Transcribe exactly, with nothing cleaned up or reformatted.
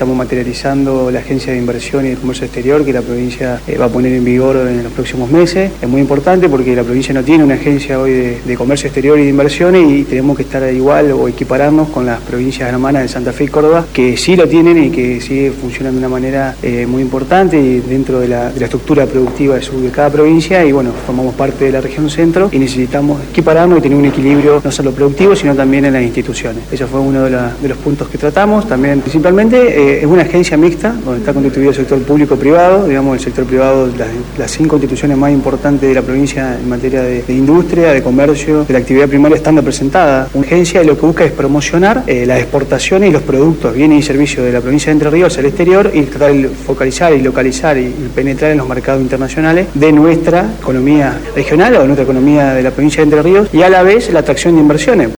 estamos materializando la Agencia de Inversión y de Comercio Exterior que la provincia eh, va a poner en vigor en los próximos meses. Es muy importante porque la provincia no tiene una agencia hoy de, de comercio exterior y de inversiones y tenemos que estar igual o equipararnos con las provincias hermanas de Santa Fe y Córdoba, que sí lo tienen y que sigue funcionando de una manera eh, muy importante y dentro de la, de la estructura productiva de, su, de cada provincia, y bueno, formamos parte de la región centro y necesitamos equipararnos y tener un equilibrio no solo productivo sino también en las instituciones. Ese fue uno de, la, de los puntos que tratamos. También principalmente eh, es una agencia mixta donde está constituido el sector público-privado, digamos el sector privado, las, las cinco instituciones más importantes de la provincia en materia de, de industria, de comercio, de la actividad primaria están representadas. Una agencia lo que busca es promocionar eh, las exportaciones y los productos, bienes y servicios de la provincia de Entre Ríos al exterior y tratar de focalizar y localizar y, y penetrar en los mercados internacionales de nuestra economía regional o de nuestra economía de la provincia de Entre Ríos y a la vez la atracción de inversiones.